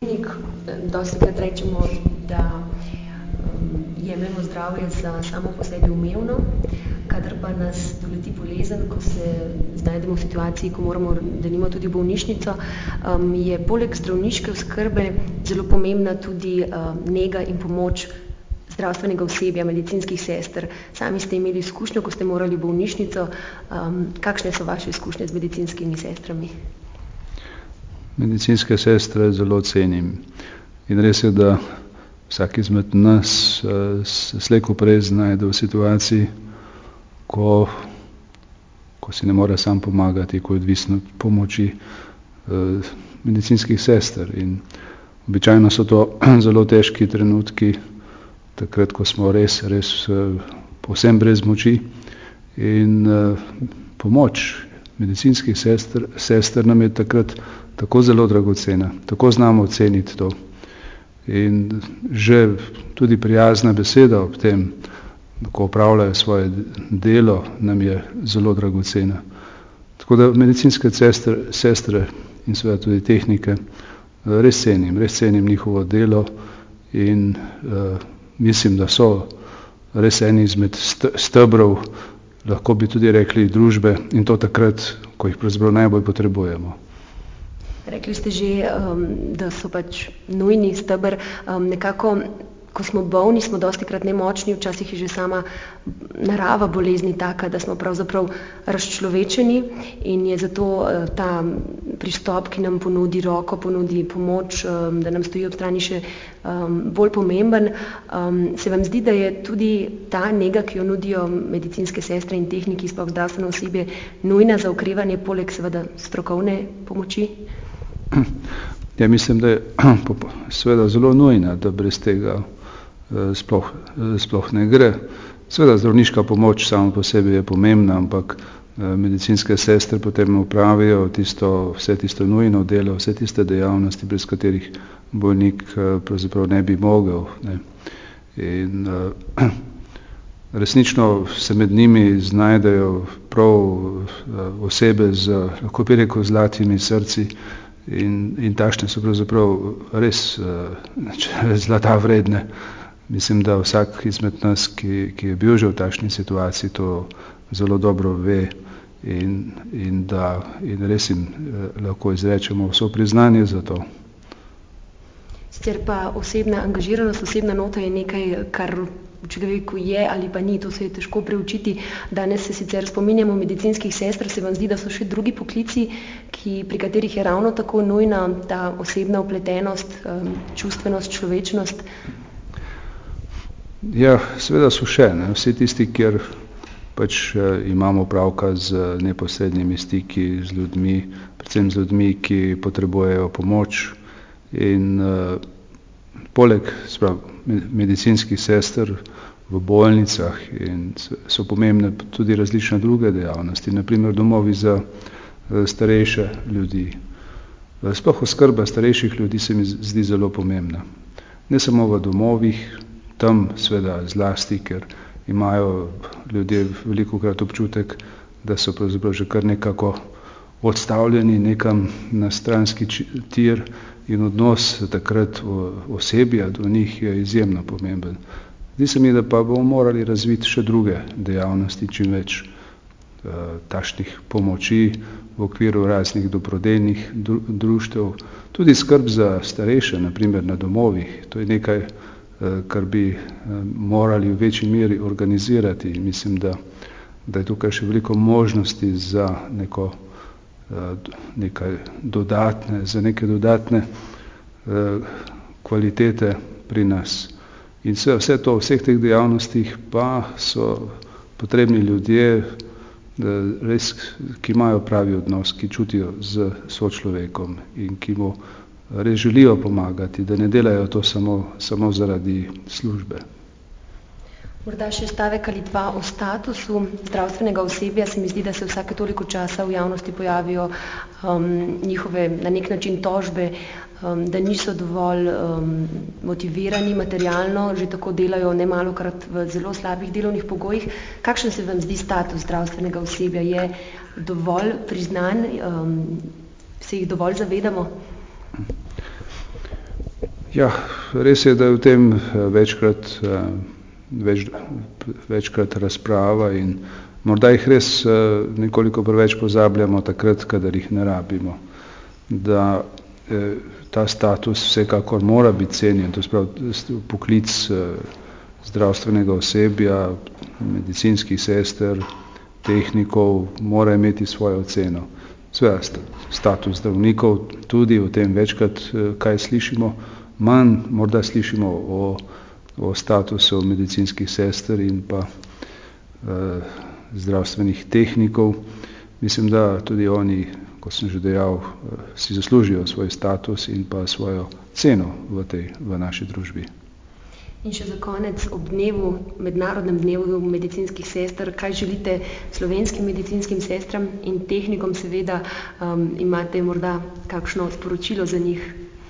Dostikrat rečemo, da jemljemo zdravje za samo po sebi umevno, kadar pa nas doleti bolezen, ko se znajdemo v situaciji, ko moramo denimo tudi v bolnišnico, je poleg zdravniške oskrbe zelo pomembna tudi nega in pomoč zdravstvenega osebja, medicinskih sester. Sami ste imeli izkušnjo, ko ste morali v bolnišnico. Kakšne so vaše izkušnje z medicinskimi sestrami? Medicinske sestre zelo cenim. In res je, da vsak izmed nas se slej ko prej znajde v situaciji, ko si ne more sam pomagati, ko je odvisen od pomoči medicinskih sester. In običajno so to zelo težki trenutki, takrat, ko smo res povsem brez moči. In pomoč medicinskih sester nam je takrat tako zelo dragocena, tako znamo oceniti to. In že tudi prijazna beseda ob tem, ko opravljajo svoje delo, nam je zelo dragocena. Tako da medicinske sestre in seveda tudi tehnike res cenim njihovo delo in mislim, da so res eni izmed stebrov, lahko bi tudi rekli, družbe, in to takrat, ko jih pravzaprav najbolj potrebujemo. Rekli ste že, da so pač nujni steber. Nekako, ko smo bolni, smo dostikrat nemočni, včasih je že sama narava bolezni taka, da smo pravzaprav razčlovečeni in je zato ta pristop, ki nam ponudi roko, ponudi pomoč, da nam stoji ob strani, še bolj pomemben. Se vam zdi, da je tudi ta nega, ki jo nudijo medicinske sestre in tehniki, sploh zdravstveno osebje, nujna za okrevanje, poleg seveda strokovne pomoči? Ja, mislim, da je seveda zelo nujna, da brez tega sploh ne gre. Seveda zdravniška pomoč sama po sebi je pomembna, ampak medicinske sestre potem opravijo vse tisto nujno delo, vse tiste dejavnosti, brez katerih bolnik pravzaprav ne bi mogel, ne. In resnično se med njimi znajdejo prav osebe z, lahko bi rekel, zlatimi srci in takšne so pravzaprav res zlata vredne. Mislim, da vsak izmed nas, ki je bil že v takšni situaciji, to zelo dobro ve in res jim lahko izrečemo vso priznanje za to. Sicer pa osebna angažiranost, osebna nota je nekaj, kar v človeku je ali pa ni, to se je težko preučiti. Danes se sicer spominjamo medicinskih sester, se vam zdi, da so še drugi poklici, pri katerih je ravno tako nujna ta osebna vpletenost, čustvenost, človečnost? Ja, seveda so še, ne. Vsi tisti, kjer pač imamo opravka z neposrednimi stiki z ljudmi, predvsem z ljudmi, ki potrebujejo pomoč. In poleg medicinskih sester v bolnicah in so pomembne tudi različne druge dejavnosti, na primer domovi za starejše ljudi. Sploh oskrba starejših ljudi se mi zdi zelo pomembna. Ne samo v domovih, tam seveda zlasti, ker imajo ljudje velikokrat občutek, da so pravzaprav že kar nekako odstavljeni nekam na stranski tir in odnos takrat osebja do njih je izjemno pomemben. Zdi se mi, da pa bomo morali razviti še druge dejavnosti, čim več takšnih pomoči v okviru raznih dobrodelnih društev. Tudi skrb za starejše, na primer na domovih, to je nekaj, kar bi morali v večji meri organizirati. Mislim, da je tukaj še veliko možnosti za neke dodatne kvalitete pri nas. In vse to, v vseh teh dejavnostih pa so potrebni ljudje, res, ki imajo pravi odnos, ki čutijo s sočlovekom in ki mu res želijo pomagati, da ne delajo to samo zaradi službe. Morda še stavek ali dva o statusu zdravstvenega osebja. Se mi zdi, da se vsake toliko časa v javnosti pojavijo njihove na nek način tožbe, da niso dovolj motivirani materialno, že tako delajo nemalokrat v zelo slabih delovnih pogojih. Kakšen se vam zdi status zdravstvenega osebja? Je dovolj priznan? Se jih dovolj zavedamo? Ja, res je, da je v tem večkrat razprava in morda jih res nekoliko preveč pozabljamo takrat, kadar jih ne rabimo. Da ta status vsekakor mora biti cenjen, to se pravi poklic zdravstvenega osebja, medicinskih sester, tehnikov mora imeti svojo ceno. Seveda status zdravnikov tudi o tem večkrat kaj slišimo, manj morda slišimo o statusu medicinskih sester in pa zdravstvenih tehnikov. Mislim, da tudi oni, kot sem že dejal, si zaslužijo svoj status in pa svojo ceno v naši družbi. In še za konec, ob dnevu, mednarodnem dnevu medicinskih sester, kaj želite slovenskim medicinskim sestram in tehnikom seveda, imate morda kakšno sporočilo za njih?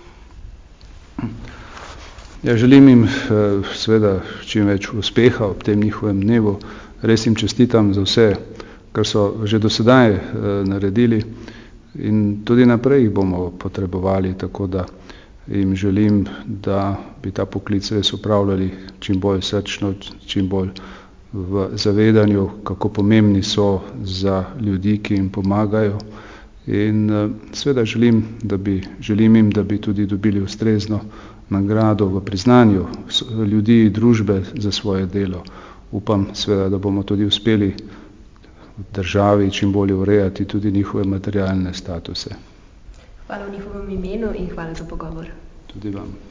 Ja, želim jim seveda čim več uspeha ob tem njihovem dnevu. Res jim čestitam za vse, kar so že do sedaj naredili in tudi naprej jih bomo potrebovali, tako da jim želim, da bi ta poklic res opravljali čim bolj srčno, čim bolj v zavedanju, kako pomembni so za ljudi, ki jim pomagajo. In seveda želim jim, da bi tudi dobili ustrezno nagrado v priznanju ljudi, družbe za svoje delo. Upam seveda, da bomo tudi uspeli v državi čim bolje urejati tudi njihove materialne statuse. Hvala v njihovem imenu in hvala za pogovor. Tudi vam.